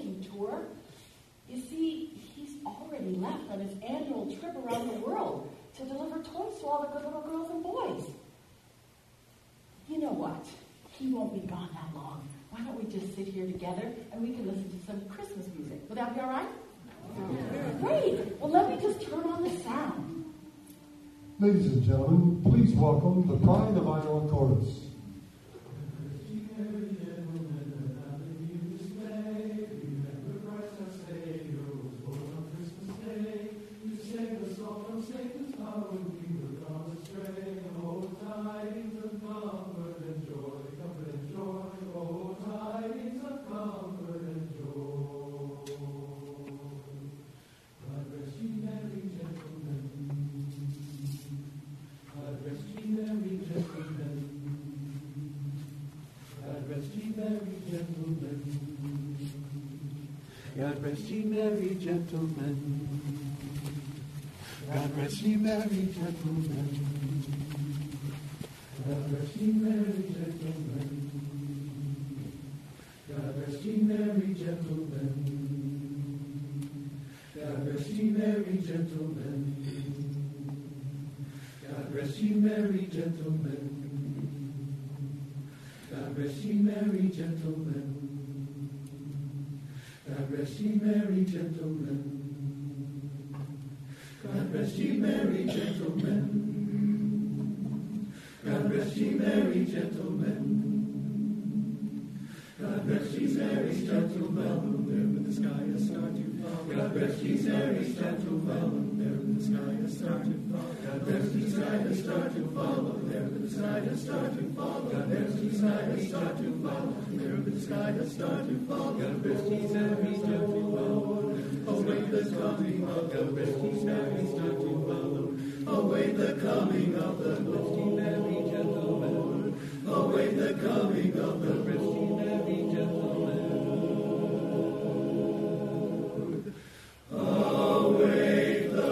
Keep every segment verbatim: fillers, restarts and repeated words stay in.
fishing tour. You see, he's already left on his annual trip around the world to deliver toys to all the good little girls and boys. You know what? He won't be gone that long. Why don't we just sit here together and we can listen to some Christmas music? Would that be all right? Yeah. Great. Well, let me just turn on the sound. Ladies and gentlemen, please welcome the Pride of Iowa Chorus. God rest ye merry gentlemen. God rest ye merry gentlemen. God rest ye merry gentlemen. God rest ye merry gentlemen. God rest ye merry gentlemen. God rest ye merry gentlemen. God rest ye merry gentlemen. God rest ye merry gentlemen. God rest ye merry gentlemen. God rest ye merry gentlemen. God rest ye merry gentlemen. There with the sky a star to fall. God rest ye merry gentlemen. There with the sky a star to fall. God rest ye sky a star to follow. There with the sky a star to follow. God rest ye sky a star to follow. There with the sky a star to follow. God rest ye merry gentlemen. Await the coming of God rest ye merry gentlemen. Await the coming of the Lord. Merry gentlemen. Await the coming of the Lord. Merry gentlemen. Await the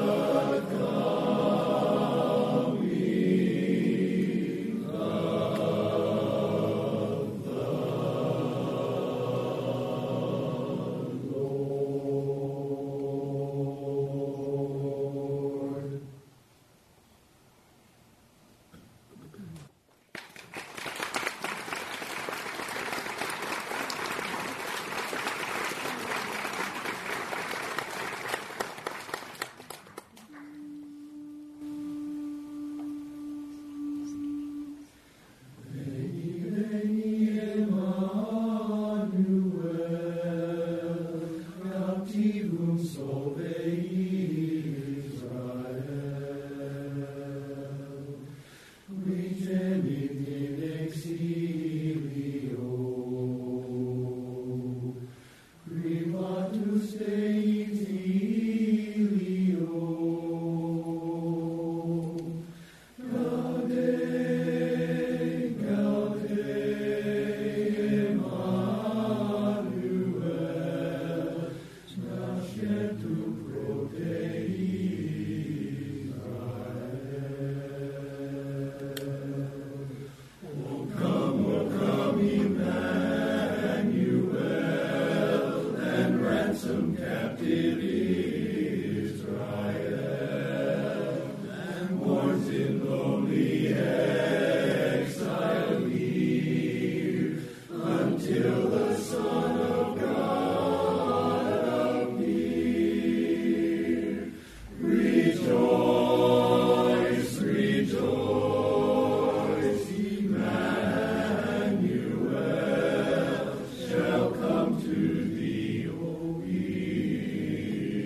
to thee, O ye.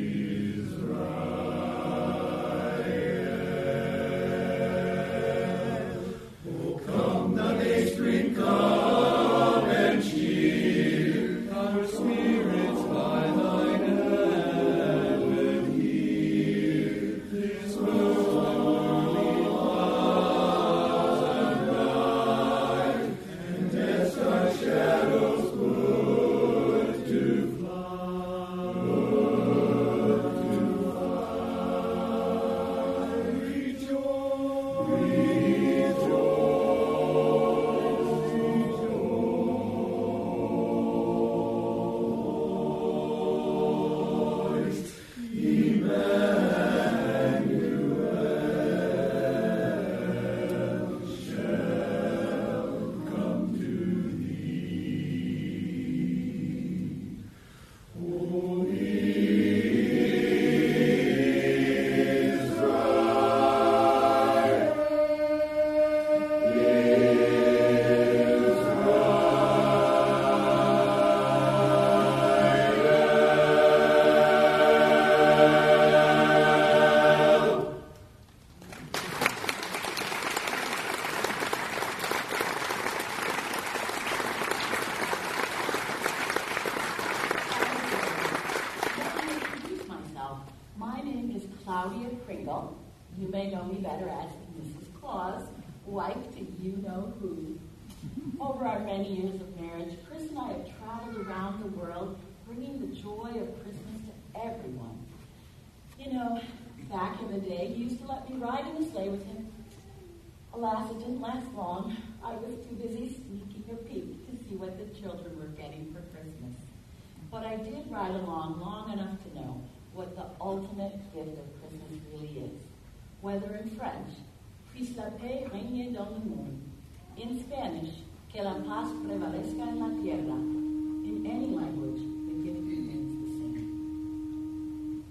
Claudia Pringle. You may know me better as Missus Claus, wife to you-know-who. Over our many years of marriage, Chris and I have traveled around the world, bringing the joy of Christmas to everyone. You know, back in the day, he used to let me ride in the sleigh with him. Alas, it didn't last long. I was too busy sneaking a peek to see what the children were getting for Christmas. But I did ride along long enough to know what the ultimate gift of Christmas really is. Whether in French, puisse la paix régner dans le monde. In Spanish, que la paz prevalezca en la tierra. In any language, the gift remains the same.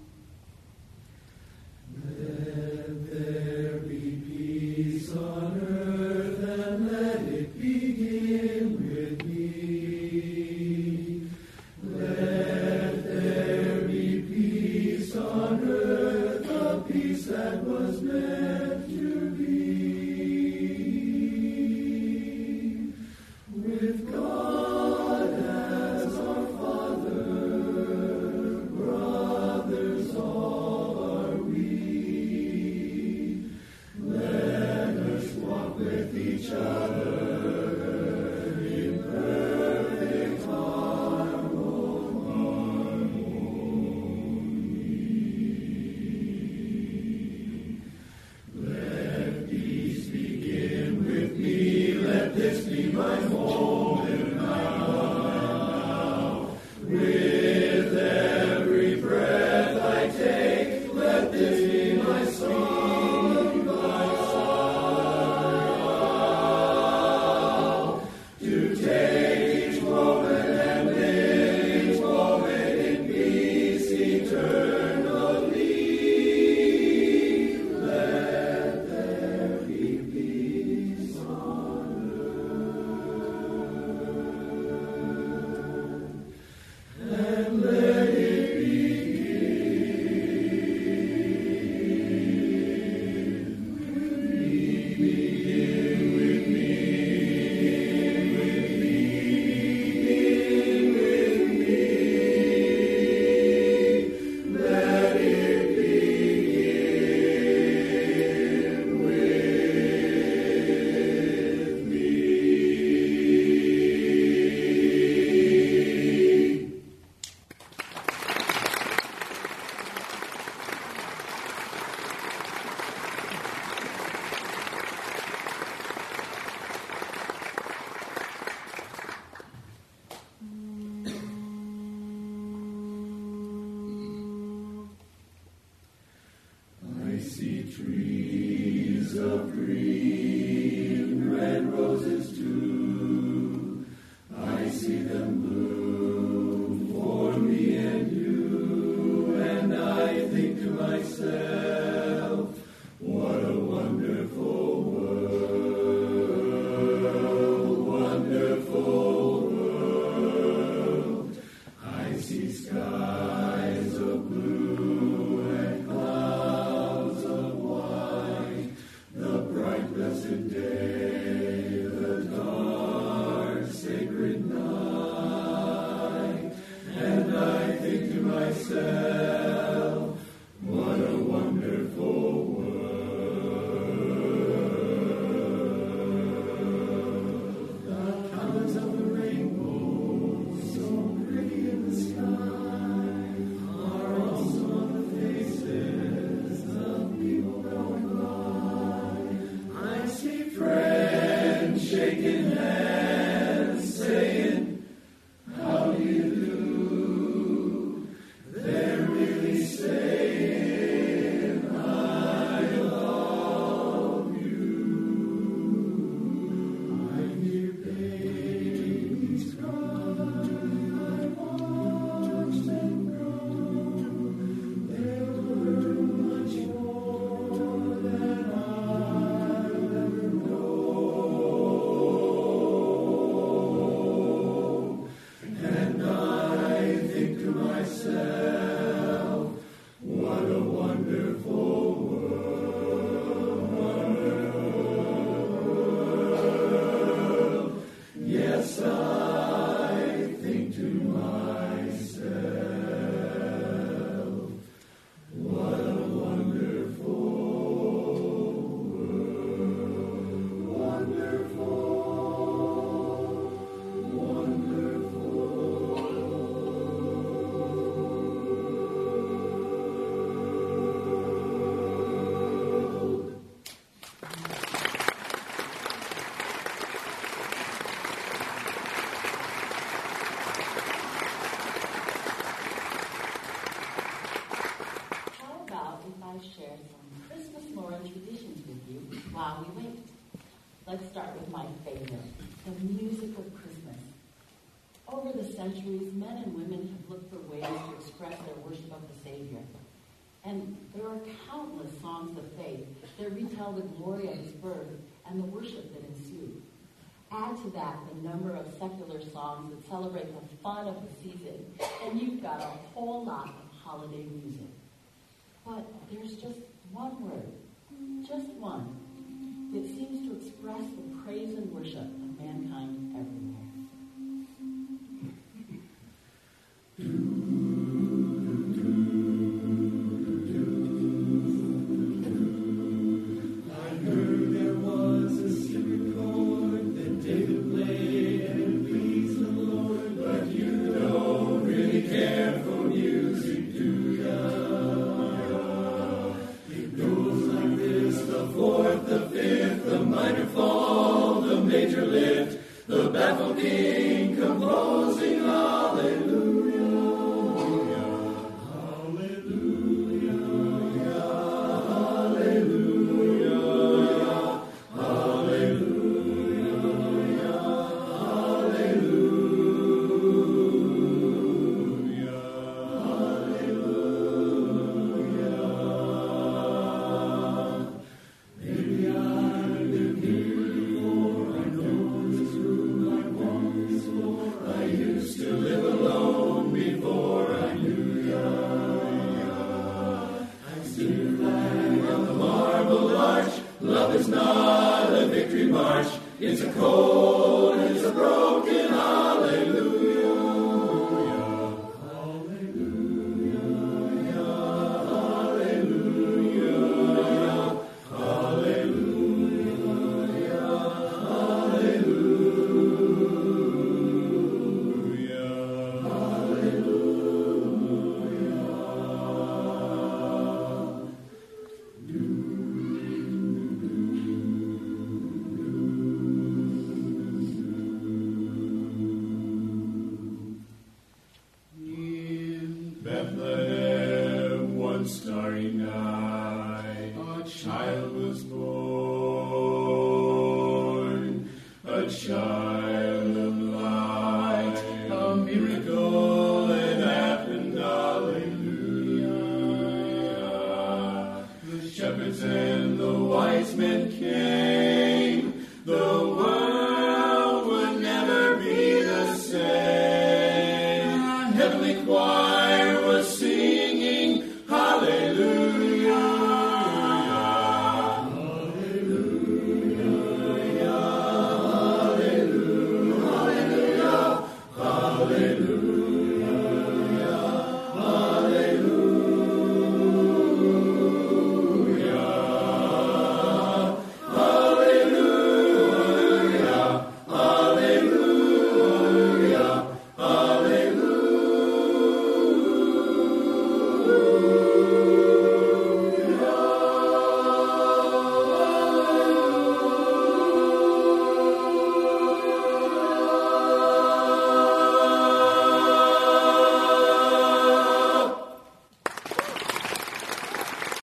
Let there be peace on earth, and let it begin with me. Let there be peace on earth, a peace that was meant to be. With God as our Father, brothers all are we. Let us walk with each other in perfect harmony. Let peace begin with me. Let this be my home and now. With every breath I take, let this be my song, my sorrow. To take each moment and live each moment in peace eternally. Let there be peace on earth, and let it begin with me, begin with me, begin with me, begin with me. Let it begin with me. I see trees of green, red roses too. I see them bloom for me and you, and I think to myself, what a wonderful world, wonderful world. I see skies of blue and clouds of white, the bright blessed day, the dark sacred night, and I think to myself, what a wonderful world. The colors of the rainbow, so pretty in the sky, are also on the faces of people going by. I see friends shaking hands, saying, how do you do? There is Let's start with my favorite, the music of Christmas. Over the centuries, men and women have looked for ways to express their worship of the Savior. And there are countless songs of faith that retell the glory of his birth and the worship that ensued. Add to that the number of secular songs that celebrate the fun of the season, and you've got a whole lot of holiday music. But there's just one word, just one, that seems to express the praise and worship of mankind everywhere. Heavenly choir was singing hallelujah.